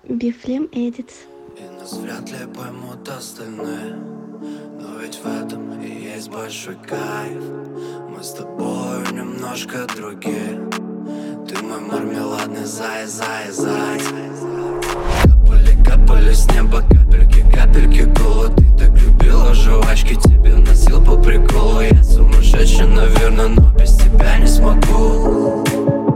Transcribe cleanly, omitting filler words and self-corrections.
Бифлим Эдитс. И нас вряд ли поймут остальные, но ведь в этом и есть большой кайф. Мы с тобой немножко другие. Ты мой мармеладный зай. Капали, капали с неба капельки, капельки кола. Ты так любила жвачки, тебе носил по приколу. Я сумасшедший, наверное, но без тебя не смогу.